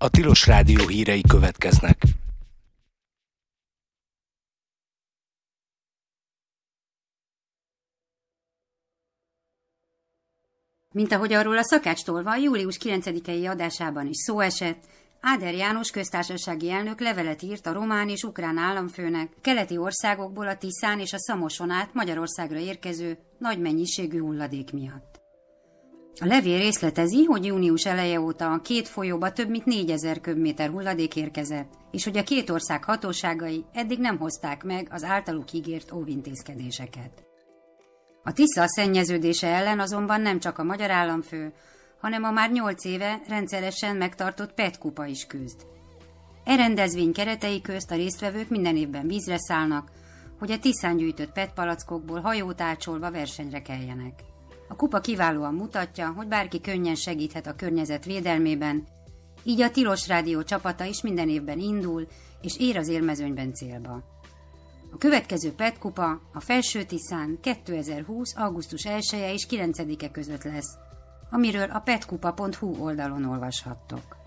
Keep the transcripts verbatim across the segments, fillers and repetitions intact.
A Tilos Rádió hírei következnek. Mint ahogy arról a Szakács Tolvaj július kilencedikei adásában is szó esett, Áder János köztársasági elnök levelet írt a román és ukrán államfőnek keleti országokból a Tiszán és a Szamoson át Magyarországra érkező nagy mennyiségű hulladék miatt. A levél részletezi, hogy június eleje óta a két folyóba több mint négyezer köbméter hulladék érkezett, és hogy a két ország hatóságai eddig nem hozták meg az általuk ígért óvintézkedéseket. A Tisza szennyeződése ellen azonban nem csak a magyar államfő, hanem a már nyolc éve rendszeresen megtartott pé e té kupa is küzd. E rendezvény keretei közt a résztvevők minden évben vízre szállnak, hogy a Tiszán gyűjtött pé e té palackokból hajót ácsolva versenyre keljenek. A kupa kiválóan mutatja, hogy bárki könnyen segíthet a környezet védelmében, így a Tilos Rádió csapata is minden évben indul, és ér az élmezőnyben célba. A következő pé e té kupa a Felső Tiszán kétezer-húsz. augusztus elseje és kilencedike között lesz, amiről a petkupa pont hu oldalon olvashattok.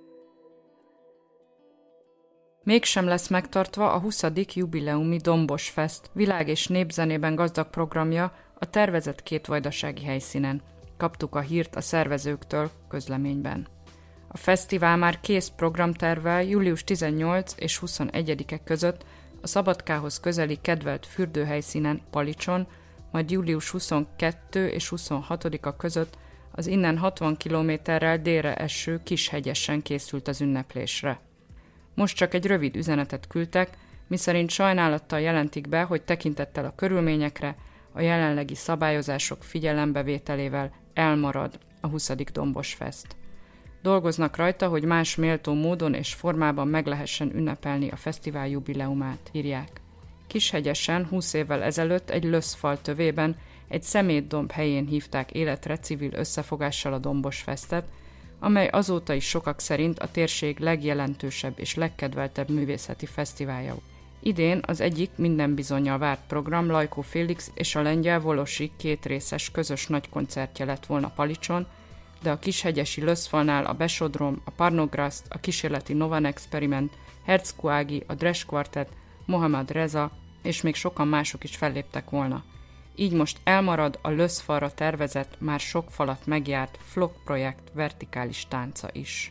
Mégsem lesz megtartva a huszadik jubileumi Dombos Fest világ- és népzenében gazdag programja a tervezett két vajdasági helyszínen. Kaptuk a hírt a szervezőktől közleményben. A fesztivál már kész programtervvel július tizennyolcadika és huszonegyedike között a Szabadkához közeli kedvelt fürdőhelyszínen Palicson, majd július huszonkettedike és huszonhatodika között az innen hatvan kilométerrel délre eső Kishegyesen készült az ünneplésre. Most csak egy rövid üzenetet küldtek, miszerint sajnálattal jelentik be, hogy tekintettel a körülményekre, a jelenlegi szabályozások figyelembevételével elmarad a huszadik Dombos Fest. Dolgoznak rajta, hogy más méltó módon és formában meg lehessen ünnepelni a fesztivál jubileumát, írják. Kishegyesen húsz évvel ezelőtt egy löszfal tövében, egy szemétdomb helyén hívták életre civil összefogással a Dombos Festet, amely azóta is sokak szerint a térség legjelentősebb és legkedveltebb művészeti fesztiválja. Idén az egyik minden bizonnyal várt program Lajkó Félix és a lengyel Volosi kétrészes közös nagykoncertje lett volna Palicson, de a kishegyesi löszfalnál a Besodrom, a Parnograszt, a kísérleti Novan Experiment, Herceg Ági, a Dres Quartet, Mohamed Reza és még sokan mások is felléptek volna. Így most elmarad a löszfalra tervezett, már sok falat megjárt Flock projekt vertikális tánca is.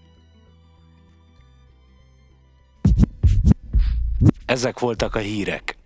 Ezek voltak a hírek.